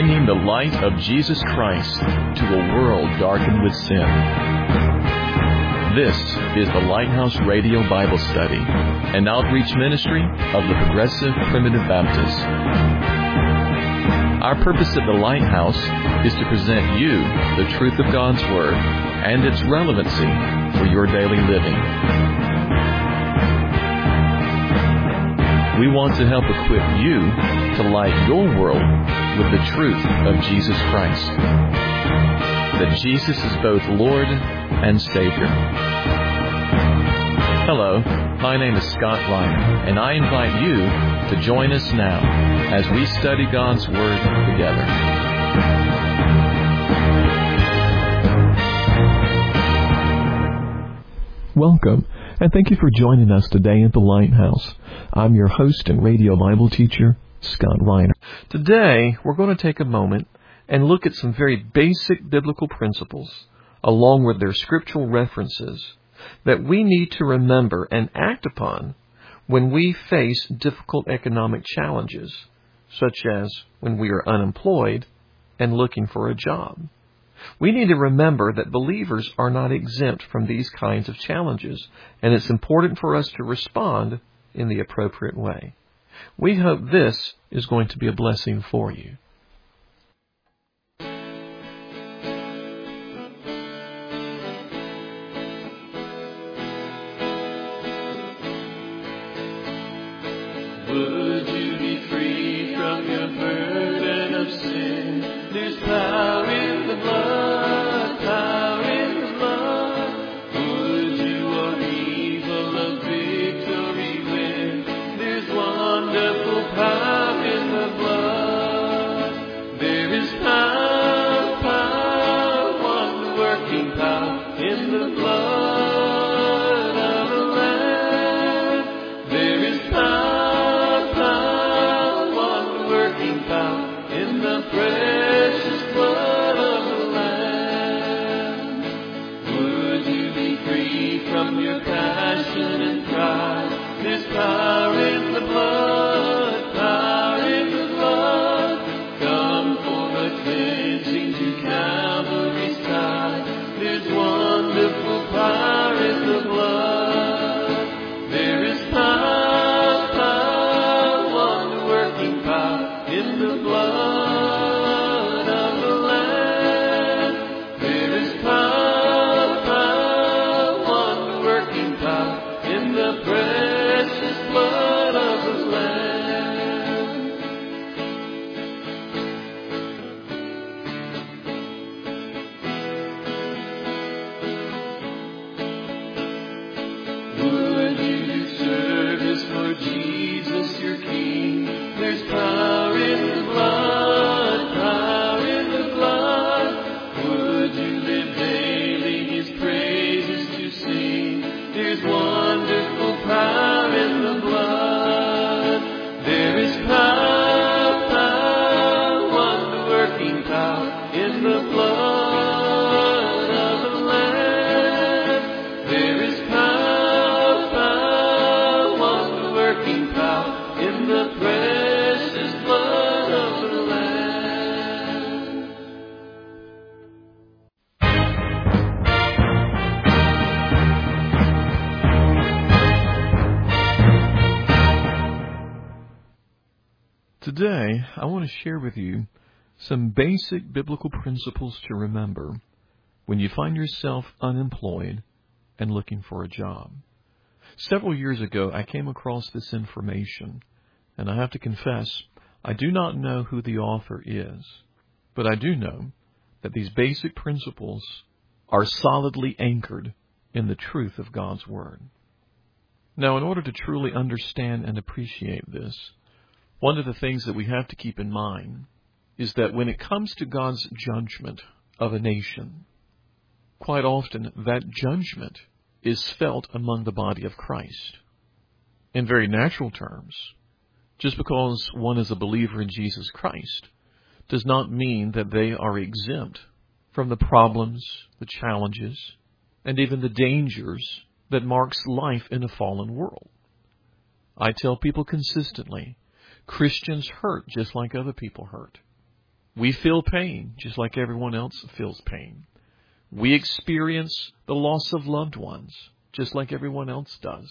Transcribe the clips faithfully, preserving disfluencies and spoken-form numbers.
bringing the light of Jesus Christ to a world darkened with sin. This is the Lighthouse Radio Bible Study, an outreach ministry of the Progressive Primitive Baptists. Our purpose at the Lighthouse is to present you the truth of God's Word and its relevancy for your daily living. We want to help equip you to light your world with the truth of Jesus Christ. That Jesus is both Lord and Savior. Hello, my name is Scott Reiner, and I invite you to join us now as we study God's Word together. Welcome, and thank you for joining us today at the Lighthouse. I'm your host and radio Bible teacher, Scott Reiner. Today, we're going to take a moment and look at some very basic biblical principles, along with their scriptural references, that we need to remember and act upon when we face difficult economic challenges, such as when we are unemployed and looking for a job. We need to remember that believers are not exempt from these kinds of challenges, and it's important for us to respond in the appropriate way. We hope this is going to be a blessing for you. Would you be free from your burden of sin? There's power in the blood, power in the blood. Would you or evil a victory win? There's wonderful power in the blood. There is power, power, one working power in the blood of the Lamb. There is power. Power in the blood, power in the blood. Come for the cleansing to Calvary's tide. There's wonderful power in the blood. There is power, power, one working power in the blood of the Lamb. There is power, power, one working power in the precious blood of the Lamb. Would you do service for Jesus your King? There's power in the blood, power in the blood. Would you live daily His praises to sing? There's wonderful power in the blood. There is power, power, one working power in the blood of the Lamb. There is power, power, one working power in the precious blood of the Lamb. Today, I want to share with you some basic biblical principles to remember when you find yourself unemployed and looking for a job. Several years ago, I came across this information, and I have to confess, I do not know who the author is, but I do know that these basic principles are solidly anchored in the truth of God's Word. Now, in order to truly understand and appreciate this, one of the things that we have to keep in mind is that when it comes to God's judgment of a nation, quite often that judgment is felt among the body of Christ. In very natural terms, just because one is a believer in Jesus Christ does not mean that they are exempt from the problems, the challenges, and even the dangers that marks life in a fallen world. I tell people consistently, Christians hurt just like other people hurt. We feel pain just like everyone else feels pain. We experience the loss of loved ones just like everyone else does.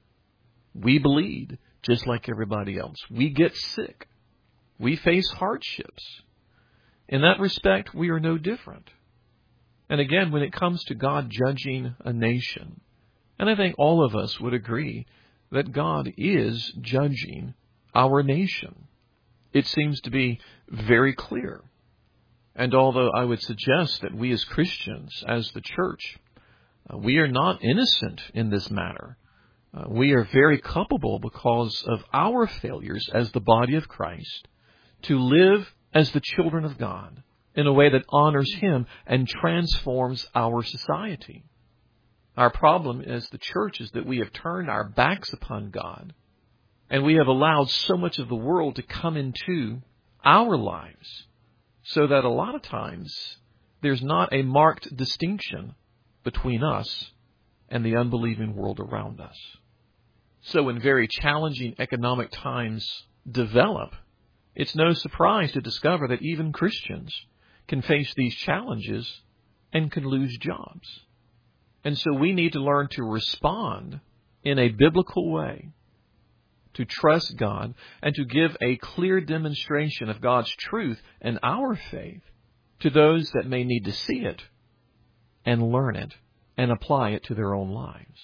We bleed just like everybody else. We get sick. We face hardships. In that respect, we are no different. And again, when it comes to God judging a nation, and I think all of us would agree that God is judging our nation. It seems to be very clear. And although I would suggest that we as Christians, as the church, uh, we are not innocent in this matter. Uh, we are very culpable because of our failures as the body of Christ to live as the children of God in a way that honors Him and transforms our society. Our problem as the church is that we have turned our backs upon God, and we have allowed so much of the world to come into our lives, so that a lot of times there's not a marked distinction between us and the unbelieving world around us. So when very challenging economic times develop, it's no surprise to discover that even Christians can face these challenges and can lose jobs. And so we need to learn to respond in a biblical way, to trust God, and to give a clear demonstration of God's truth and our faith to those that may need to see it and learn it and apply it to their own lives.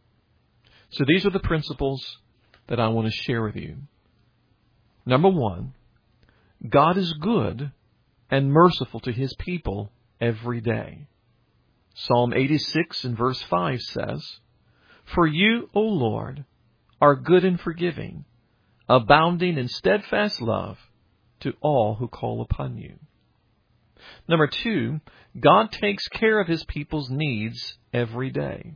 So these are the principles that I want to share with you. Number one, God is good and merciful to His people every day. Psalm eighty-six and verse five says, "For you, O Lord, are good and forgiving, abounding in steadfast love to all who call upon you." Number two, God takes care of His people's needs every day.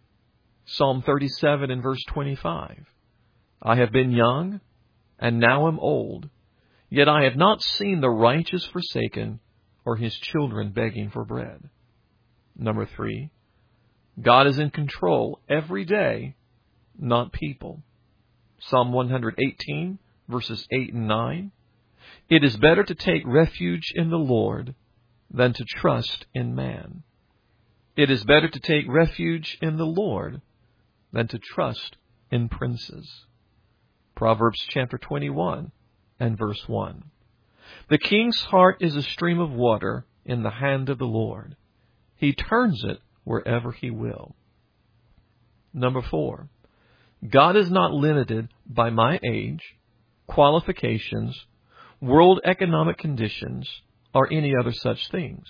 Psalm thirty-seven and verse twenty-five, "I have been young, and now am old, yet I have not seen the righteous forsaken, or his children begging for bread." Number three, God is in control every day, not people. Psalm one eighteen, verses eight and nine, "It is better to take refuge in the Lord than to trust in man. It is better to take refuge in the Lord than to trust in princes." Proverbs chapter twenty-one and verse one. "The king's heart is a stream of water in the hand of the Lord. He turns it wherever He will." Number four, God is not limited by my age, qualifications, world economic conditions, or any other such things.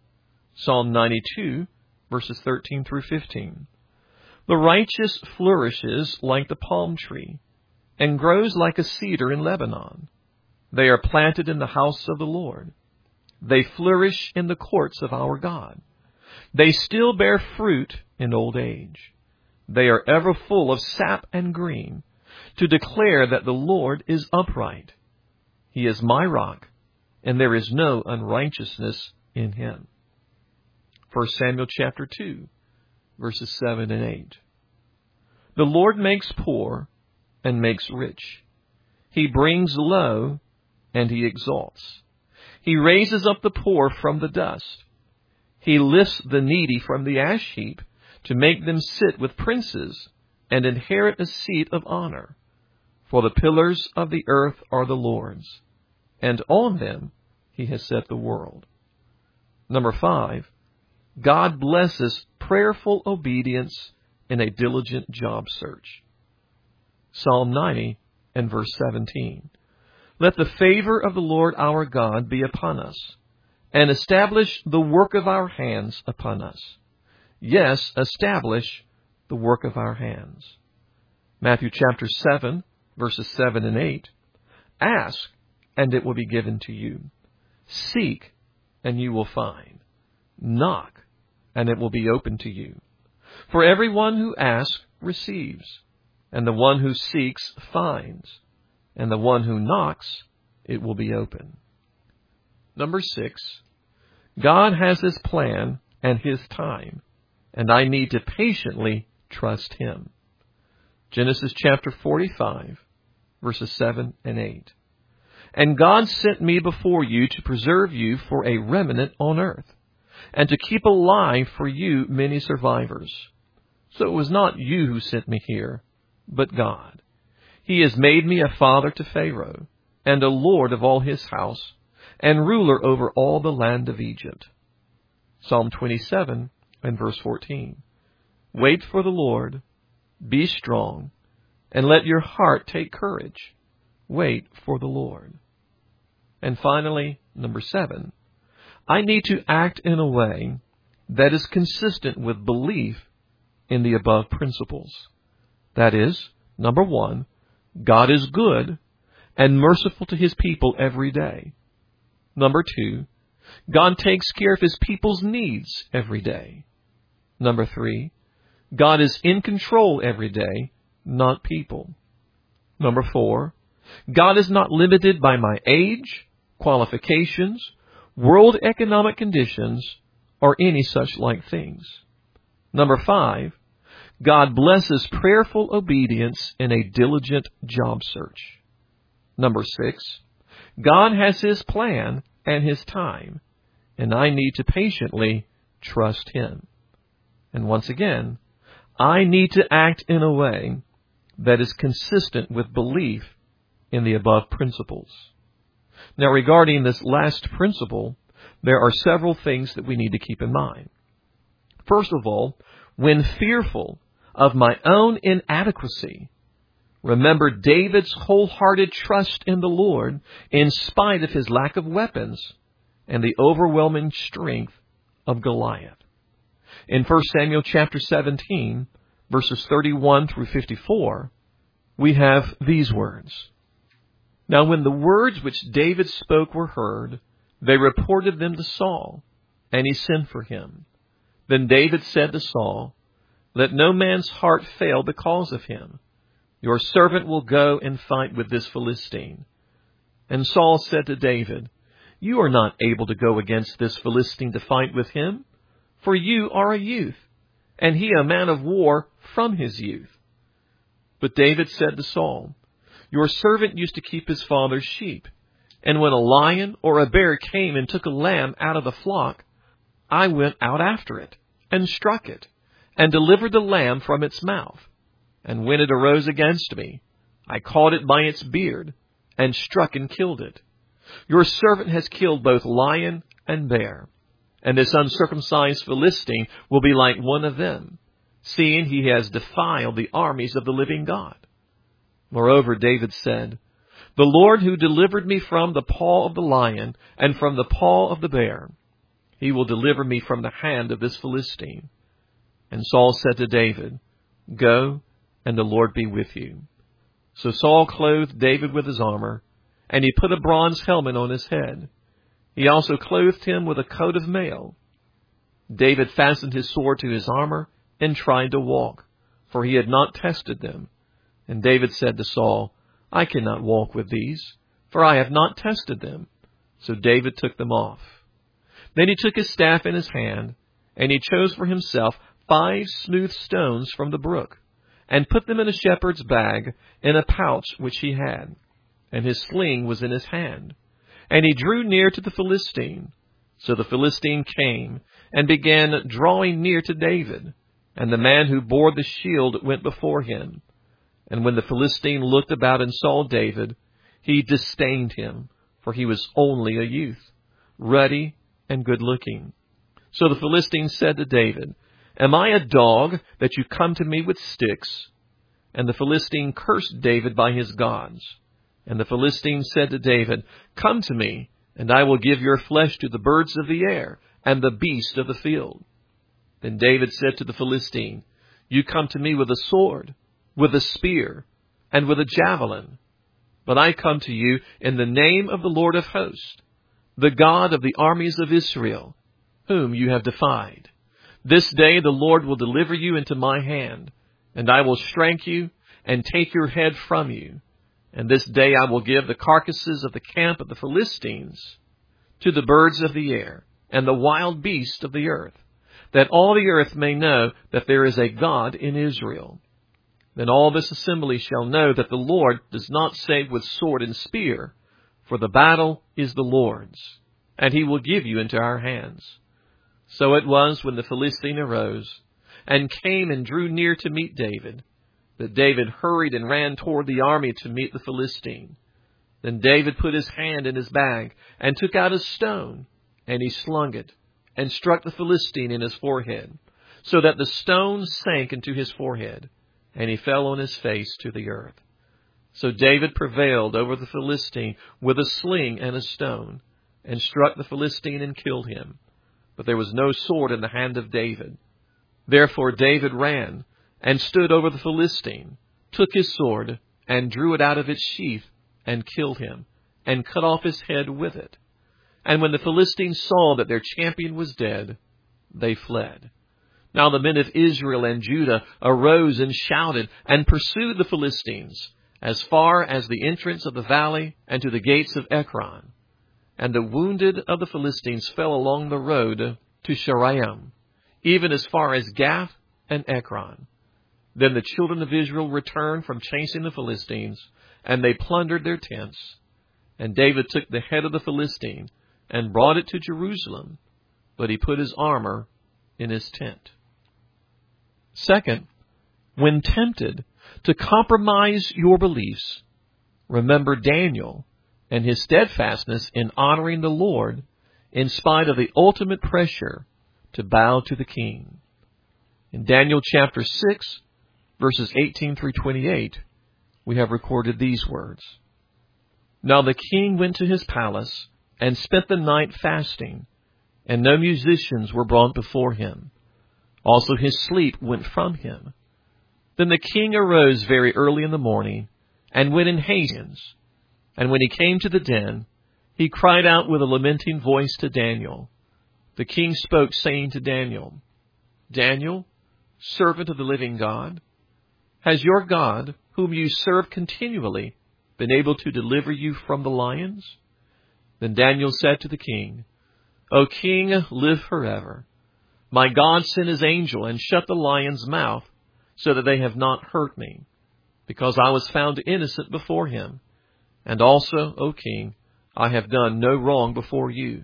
Psalm ninety-two, verses thirteen through fifteen. "The righteous flourishes like the palm tree, and grows like a cedar in Lebanon. They are planted in the house of the Lord. They flourish in the courts of our God. They still bear fruit in old age. They are ever full of sap and green, to declare that the Lord is upright. He is my rock, and there is no unrighteousness in Him." First Samuel chapter two, verses seven and eight. "The Lord makes poor and makes rich. He brings low and He exalts. He raises up the poor from the dust. He lifts the needy from the ash heap to make them sit with princes and inherit a seat of honor. For the pillars of the earth are the Lord's, and on them He has set the world." Number five, God blesses prayerful obedience in a diligent job search. Psalm ninety and verse seventeen. "Let the favor of the Lord our God be upon us, and establish the work of our hands upon us. Yes, establish the work of our hands." Matthew chapter seven, verses seven and eight. "Ask, and it will be given to you. Seek, and you will find. Knock, and it will be opened to you. For everyone who asks receives, and the one who seeks finds, and the one who knocks, it will be open." Number six, God has His plan and His time, and I need to patiently trust Him. Genesis chapter forty-five, verses seven and eight. And God sent me before you to preserve you for a remnant on earth, and to keep alive for you many survivors. So it was not you who sent me here, but God. He has made me a father to Pharaoh, and a lord of all his house, and ruler over all the land of Egypt. Psalm twenty-seven and verse fourteen. Wait for the Lord, be strong, and let your heart take courage. Wait for the Lord. And finally, number seven, I need to act in a way that is consistent with belief in the above principles. That is, number one, God is good and merciful to his people every day. Number two, God takes care of his people's needs every day. Number three, God is in control every day, not people. Number four, God is not limited by my age, qualifications, world economic conditions, or any such like things. Number five, God blesses prayerful obedience in a diligent job search. Number six, God has his plan and his time, and I need to patiently trust him. And once again, I need to act in a way that is consistent with belief in the above principles. Now, regarding this last principle, there are several things that we need to keep in mind. First of all, when fearful of my own inadequacy, remember David's wholehearted trust in the Lord in spite of his lack of weapons and the overwhelming strength of Goliath. In First Samuel chapter seventeen, verses thirty-one through fifty-four, we have these words. Now when the words which David spoke were heard, they reported them to Saul, and he sent for him. Then David said to Saul, Let no man's heart fail because of him. Your servant will go and fight with this Philistine. And Saul said to David, You are not able to go against this Philistine to fight with him, for you are a youth, and he a man of war from his youth. But David said to Saul, Your servant used to keep his father's sheep, and when a lion or a bear came and took a lamb out of the flock, I went out after it, and struck it, and delivered the lamb from its mouth. And when it arose against me, I caught it by its beard, and struck and killed it. Your servant has killed both lion and bear, and this uncircumcised Philistine will be like one of them, seeing he has defiled the armies of the living God. Moreover, David said, The Lord who delivered me from the paw of the lion and from the paw of the bear, he will deliver me from the hand of this Philistine. And Saul said to David, Go, and the Lord be with you. So Saul clothed David with his armor, and he put a bronze helmet on his head. He also clothed him with a coat of mail. David fastened his sword to his armor and tried to walk, for he had not tested them. And David said to Saul, I cannot walk with these, for I have not tested them. So David took them off. Then he took his staff in his hand, and he chose for himself five smooth stones from the brook, and put them in a shepherd's bag in a pouch which he had. And his sling was in his hand. And he drew near to the Philistine. So the Philistine came and began drawing near to David. And the man who bore the shield went before him. And when the Philistine looked about and saw David, he disdained him, for he was only a youth, ruddy and good-looking. So the Philistine said to David, Am I a dog that you come to me with sticks? And the Philistine cursed David by his gods. And the Philistine said to David, Come to me, and I will give your flesh to the birds of the air and the beasts of the field. Then David said to the Philistine, You come to me with a sword, with a spear, and with a javelin. But I come to you in the name of the Lord of hosts, the God of the armies of Israel, whom you have defied. This day the Lord will deliver you into my hand, and I will strike you and take your head from you. And this day I will give the carcasses of the camp of the Philistines to the birds of the air and the wild beasts of the earth, that all the earth may know that there is a God in Israel. Then all this assembly shall know that the Lord does not save with sword and spear, for the battle is the Lord's, and he will give you into our hands. So it was when the Philistine arose and came and drew near to meet David, that David hurried and ran toward the army to meet the Philistine. Then David put his hand in his bag and took out a stone, and he slung it and struck the Philistine in his forehead, so that the stone sank into his forehead, and he fell on his face to the earth. So David prevailed over the Philistine with a sling and a stone, and struck the Philistine and killed him. But there was no sword in the hand of David. Therefore David ran and stood over the Philistine, took his sword, and drew it out of its sheath, and killed him, and cut off his head with it. And when the Philistines saw that their champion was dead, they fled. Now the men of Israel and Judah arose and shouted, and pursued the Philistines, as far as the entrance of the valley, and to the gates of Ekron. And the wounded of the Philistines fell along the road to Sharaim, even as far as Gath and Ekron. Then the children of Israel returned from chasing the Philistines, and they plundered their tents. And David took the head of the Philistine and brought it to Jerusalem, but he put his armor in his tent. Second, when tempted to compromise your beliefs, remember Daniel and his steadfastness in honoring the Lord in spite of the ultimate pressure to bow to the king. In Daniel chapter six, verses eighteen through twenty-eight, we have recorded these words. Now the king went to his palace and spent the night fasting, and no musicians were brought before him. Also his sleep went from him. Then the king arose very early in the morning and went in haste. And when he came to the den, he cried out with a lamenting voice to Daniel. The king spoke, saying to Daniel, Daniel, servant of the living God, has your God, whom you serve continually, been able to deliver you from the lions? Then Daniel said to the king, O king, live forever. My God sent his angel and shut the lion's mouth, so that they have not hurt me, because I was found innocent before him. And also, O king, I have done no wrong before you.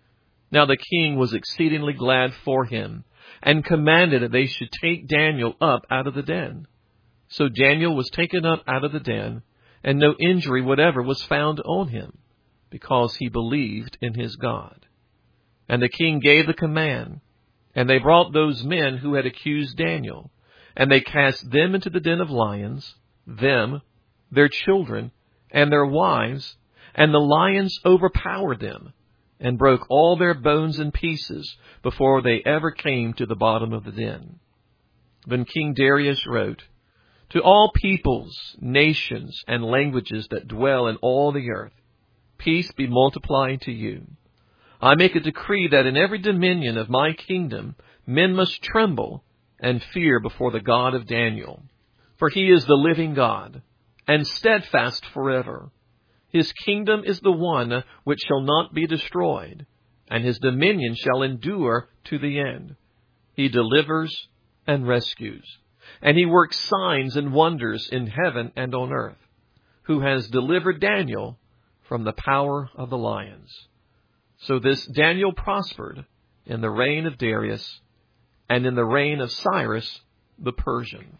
Now the king was exceedingly glad for him, and commanded that they should take Daniel up out of the den. So Daniel was taken up out of the den, and no injury whatever was found on him, because he believed in his God. And the king gave the command, and they brought those men who had accused Daniel, and they cast them into the den of lions, them, their children, and their wives, and the lions overpowered them, and broke all their bones in pieces before they ever came to the bottom of the den. Then King Darius wrote, To all peoples, nations, and languages that dwell in all the earth, peace be multiplied to you. I make a decree that in every dominion of my kingdom men must tremble and fear before the God of Daniel. For he is the living God, and steadfast forever. His kingdom is the one which shall not be destroyed, and his dominion shall endure to the end. He delivers and rescues, and he works signs and wonders in heaven and on earth, who has delivered Daniel from the power of the lions. So this Daniel prospered in the reign of Darius and in the reign of Cyrus the Persian.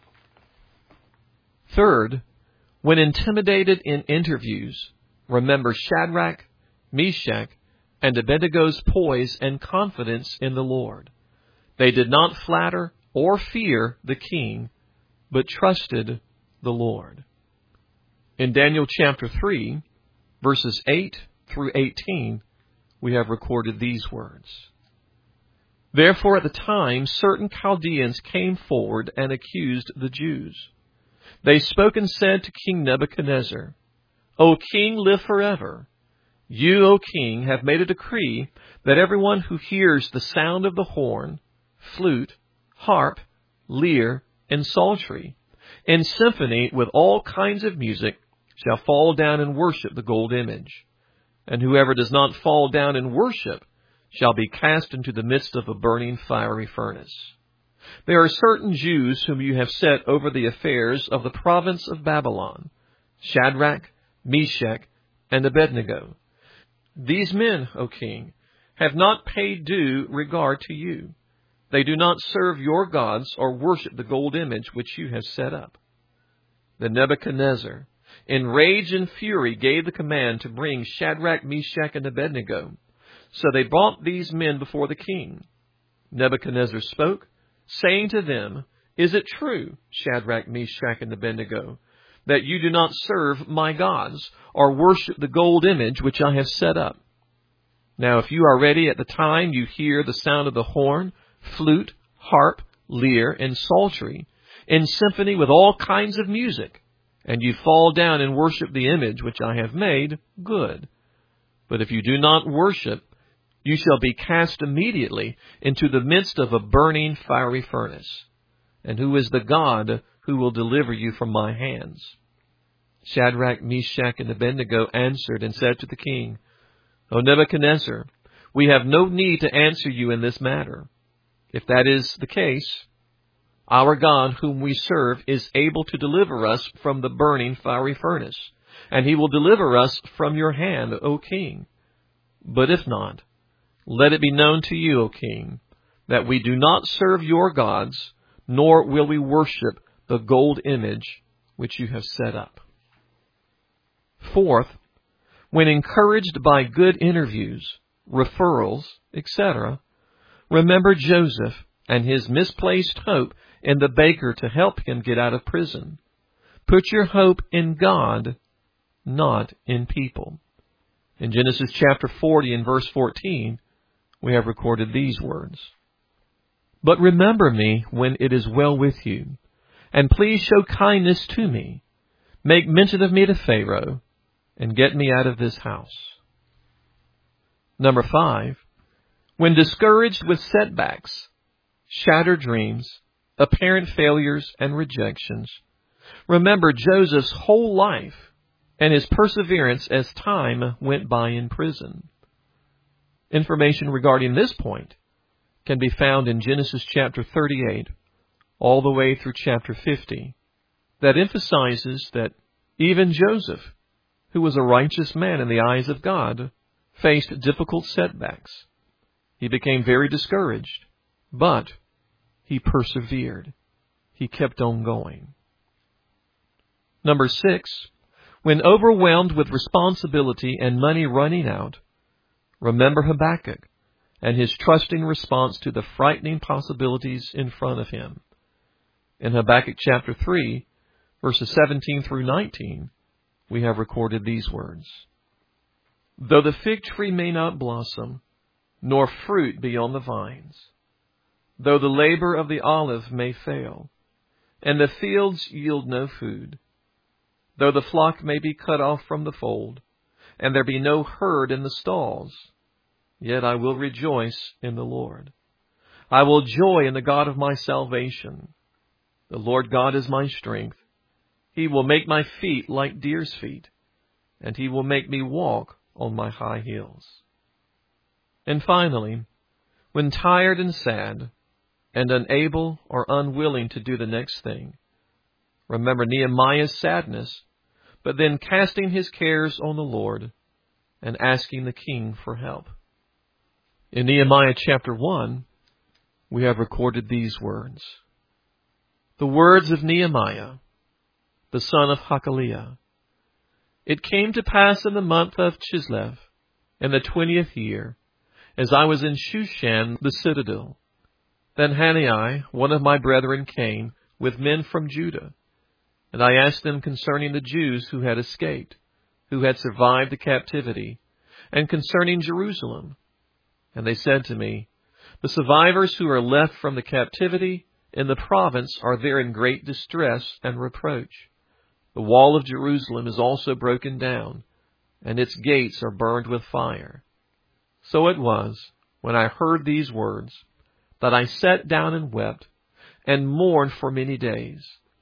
Third, when intimidated in interviews, remember Shadrach, Meshach, and Abednego's poise and confidence in the Lord. They did not flatter or fear the king, but trusted the Lord. In Daniel chapter three, verses eight through eighteen, we have recorded these words. Therefore at the time certain Chaldeans came forward and accused the Jews. They spoke and said to King Nebuchadnezzar, O king, live forever. You, O king, have made a decree that everyone who hears the sound of the horn, flute, harp, lyre, and psaltery, in symphony with all kinds of music, shall fall down and worship the gold image. And whoever does not fall down and worship shall be cast into the midst of a burning fiery furnace. There are certain Jews whom you have set over the affairs of the province of Babylon, Shadrach, Meshach, and Abednego. These men, O king, have not paid due regard to you. They do not serve your gods or worship the gold image which you have set up. Then Nebuchadnezzar, in rage and fury, gave the command to bring Shadrach, Meshach, and Abednego. So they brought these men before the king. Nebuchadnezzar spoke, saying to them, Is it true, Shadrach, Meshach, and Abednego, that you do not serve my gods or worship the gold image which I have set up? Now if you are ready at the time you hear the sound of the horn, flute, harp, lyre, and psaltery, in symphony with all kinds of music, and you fall down and worship the image which I have made, good. But if you do not worship, you shall be cast immediately into the midst of a burning fiery furnace. And who is the God who will deliver you from my hands? Shadrach, Meshach, and Abednego answered and said to the king, O Nebuchadnezzar, we have no need to answer you in this matter. If that is the case, our God whom we serve is able to deliver us from the burning fiery furnace, and he will deliver us from your hand, O king. But if not, let it be known to you, O king, that we do not serve your gods, nor will we worship the gold image which you have set up. Fourth, when encouraged by good interviews, referrals, et cetera, remember Joseph and his misplaced hope in the baker to help him get out of prison. Put your hope in God, not in people. In Genesis chapter forty and verse fourteen, we have recorded these words. But remember me when it is well with you, and please show kindness to me. Make mention of me to Pharaoh, and get me out of this house. Number five, when discouraged with setbacks, shattered dreams, apparent failures, and rejections, remember Joseph's whole life and his perseverance as time went by in prison. Information regarding this point can be found in Genesis chapter thirty-eight, all the way through chapter fifty, that emphasizes that even Joseph, who was a righteous man in the eyes of God, faced difficult setbacks. He became very discouraged, but he persevered. He kept on going. Number six, when overwhelmed with responsibility and money running out, remember Habakkuk and his trusting response to the frightening possibilities in front of him. In Habakkuk chapter three, verses seventeen through nineteen, we have recorded these words. Though the fig tree may not blossom, nor fruit be on the vines, though the labor of the olive may fail, and the fields yield no food, though the flock may be cut off from the fold, and there be no herd in the stalls, yet I will rejoice in the Lord. I will joy in the God of my salvation. The Lord God is my strength. He will make my feet like deer's feet, and he will make me walk on my high heels. And finally, when tired and sad, and unable or unwilling to do the next thing, remember Nehemiah's sadness, but then casting his cares on the Lord and asking the king for help. In Nehemiah chapter one, we have recorded these words. The words of Nehemiah, the son of Hakaliah. It came to pass in the month of Chislev, in the twentieth year, as I was in Shushan the citadel, then Hanani, one of my brethren, came with men from Judah, and I asked them concerning the Jews who had escaped, who had survived the captivity, and concerning Jerusalem. And they said to me, the survivors who are left from the captivity in the province are there in great distress and reproach. The wall of Jerusalem is also broken down, and its gates are burned with fire. So it was, when I heard these words, that I sat down and wept, and mourned for many days.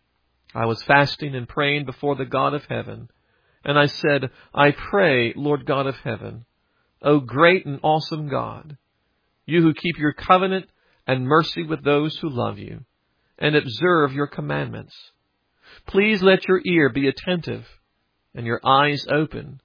I was fasting and praying before the God of heaven, and I said, I pray, Lord God of heaven, O great and awesome God, you who keep your covenant and mercy with those who love you, and observe your commandments. Please let your ear be attentive and your eyes open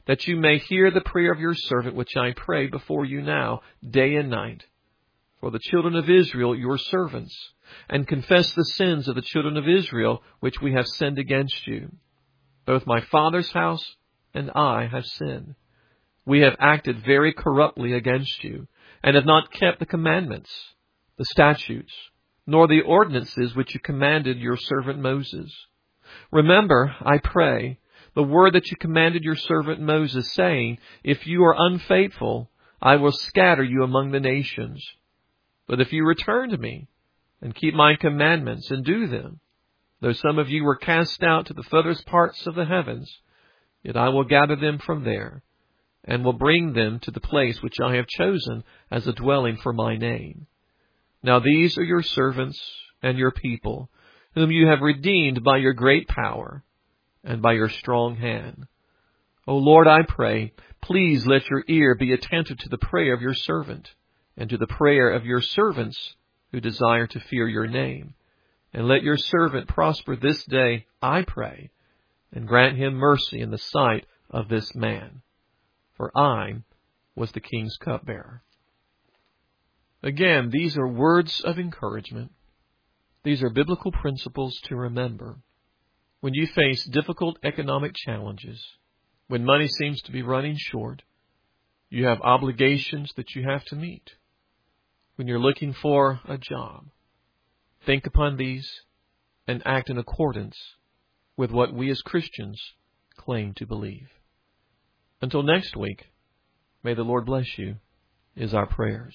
that you may hear the prayer of your servant, which I pray before you now, day and night, for the children of Israel, your servants, and confess the sins of the children of Israel, which we have sinned against you. Both my father's house and I have sinned. We have acted very corruptly against you, and have not kept the commandments, the statutes, nor the ordinances which you commanded your servant Moses. Remember, I pray, the word that you commanded your servant Moses, saying, if you are unfaithful, I will scatter you among the nations. But if you return to me, and keep my commandments, and do them, though some of you were cast out to the furthest parts of the heavens, yet I will gather them from there, and will bring them to the place which I have chosen as a dwelling for my name. Now these are your servants and your people, whom you have redeemed by your great power and by your strong hand. O Lord, I pray, please let your ear be attentive to the prayer of your servant, and to the prayer of your servants who desire to fear your name. And let your servant prosper this day, I pray, and grant him mercy in the sight of this man. For I was the king's cupbearer. Again, these are words of encouragement. These are biblical principles to remember. When you face difficult economic challenges, when money seems to be running short, you have obligations that you have to meet. When you're looking for a job, think upon these and act in accordance with what we as Christians claim to believe. Until next week, may the Lord bless you, is our prayers.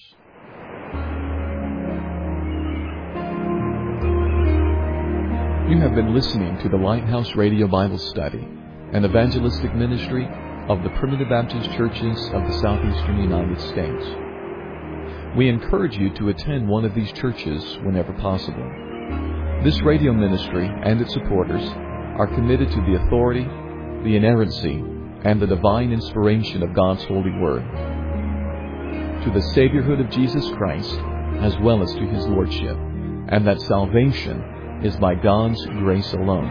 You have been listening to the Lighthouse Radio Bible Study, an evangelistic ministry of the Primitive Baptist Churches of the Southeastern United States. We encourage you to attend one of these churches whenever possible. This radio ministry and its supporters are committed to the authority, the inerrancy, and the divine inspiration of God's holy word, to the Saviorhood of Jesus Christ, as well as to His Lordship, and that salvation is by God's grace alone.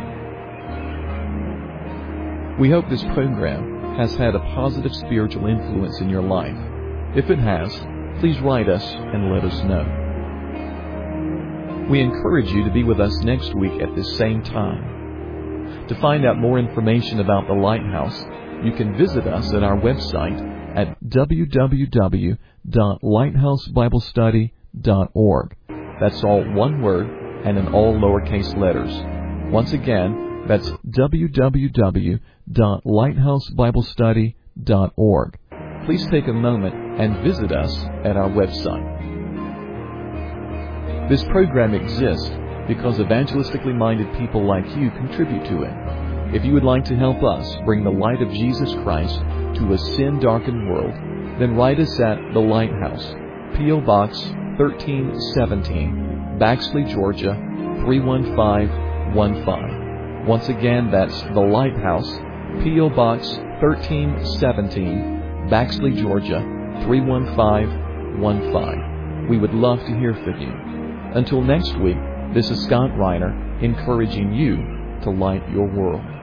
We hope this program has had a positive spiritual influence in your life. If it has, please write us and let us know. We encourage you to be with us next week at this same time. To find out more information about the Lighthouse, you can visit us at our website at w w w dot lighthouse bible study dot org. That's all one word and in all lowercase letters. Once again, that's w w w dot lighthouse bible study dot org. Please take a moment and visit us at our website. This program exists because evangelistically minded people like you contribute to it. If you would like to help us bring the light of Jesus Christ to a sin-darkened world, then write us at The Lighthouse, P O. Box thirteen seventeen, Baxley, Georgia, three one five one five. Once again, that's The Lighthouse, P O. Box thirteen seventeen, Baxley, Georgia, three one five one five. We would love to hear from you. Until next week, this is Scott Reiner encouraging you to light your world.